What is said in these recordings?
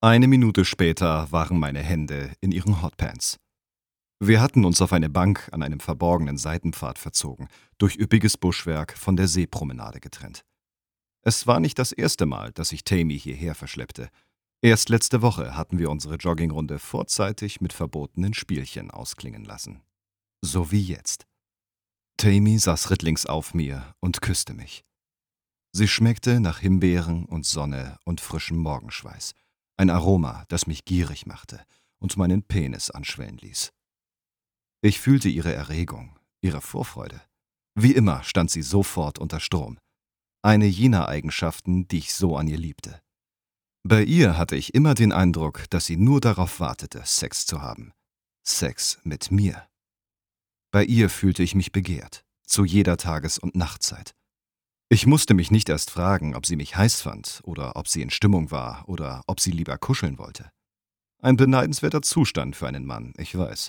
Eine Minute später waren meine Hände in ihren Hotpants. Wir hatten uns auf eine Bank an einem verborgenen Seitenpfad verzogen, durch üppiges Buschwerk von der Seepromenade getrennt. Es war nicht das erste Mal, dass ich Tammy hierher verschleppte. Erst letzte Woche hatten wir unsere Joggingrunde vorzeitig mit verbotenen Spielchen ausklingen lassen. So wie jetzt. Tammy saß rittlings auf mir und küsste mich. Sie schmeckte nach Himbeeren und Sonne und frischem Morgenschweiß. Ein Aroma, das mich gierig machte und meinen Penis anschwellen ließ. Ich fühlte ihre Erregung, ihre Vorfreude. Wie immer stand sie sofort unter Strom. Eine jener Eigenschaften, die ich so an ihr liebte. Bei ihr hatte ich immer den Eindruck, dass sie nur darauf wartete, Sex zu haben. Sex mit mir. Bei ihr fühlte ich mich begehrt, zu jeder Tages- und Nachtzeit. Ich musste mich nicht erst fragen, ob sie mich heiß fand oder ob sie in Stimmung war oder ob sie lieber kuscheln wollte. Ein beneidenswerter Zustand für einen Mann, ich weiß.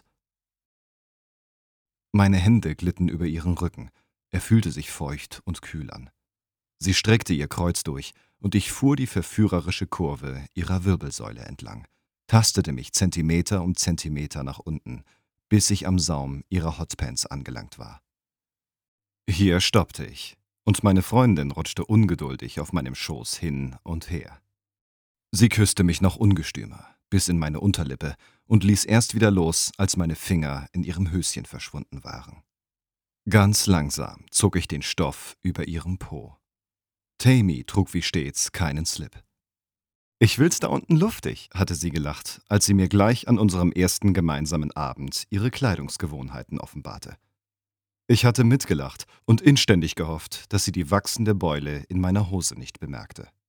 Meine Hände glitten über ihren Rücken. Er fühlte sich feucht und kühl an. Sie streckte ihr Kreuz durch, und ich fuhr die verführerische Kurve ihrer Wirbelsäule entlang, tastete mich Zentimeter um Zentimeter nach unten, bis ich am Saum ihrer Hotpants angelangt war. Hier stoppte ich, und meine Freundin rutschte ungeduldig auf meinem Schoß hin und her. Sie küsste mich noch ungestümer, bis in meine Unterlippe, und ließ erst wieder los, als meine Finger in ihrem Höschen verschwunden waren. Ganz langsam zog ich den Stoff über ihrem Po. Tammy trug wie stets keinen Slip. »Ich will's da unten luftig«, hatte sie gelacht, als sie mir gleich an unserem ersten gemeinsamen Abend ihre Kleidungsgewohnheiten offenbarte. Ich hatte mitgelacht und inständig gehofft, dass sie die wachsende Beule in meiner Hose nicht bemerkte.